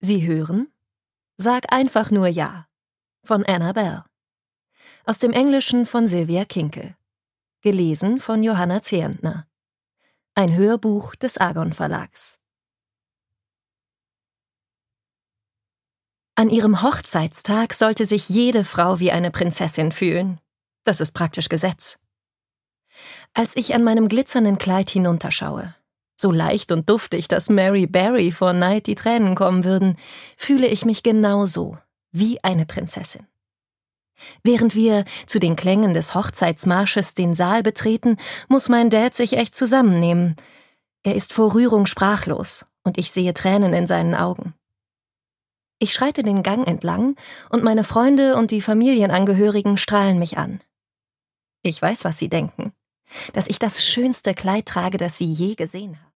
Sie hören Sag einfach nur Ja von Annabelle. Aus dem Englischen von Sylvia Kinkel. Gelesen von Johanna Zehentner. Ein Hörbuch des Argon Verlags. An ihrem Hochzeitstag sollte sich jede Frau wie eine Prinzessin fühlen. Das ist praktisch Gesetz. Als ich an meinem glitzernden Kleid hinunterschaue, so leicht und duftig, dass Mary Berry vor Neid die Tränen kommen würden, fühle ich mich genauso wie eine Prinzessin. Während wir zu den Klängen des Hochzeitsmarsches den Saal betreten, muss mein Dad sich echt zusammennehmen. Er ist vor Rührung sprachlos und ich sehe Tränen in seinen Augen. Ich schreite den Gang entlang und meine Freunde und die Familienangehörigen strahlen mich an. Ich weiß, was sie denken, dass ich das schönste Kleid trage, das sie je gesehen haben.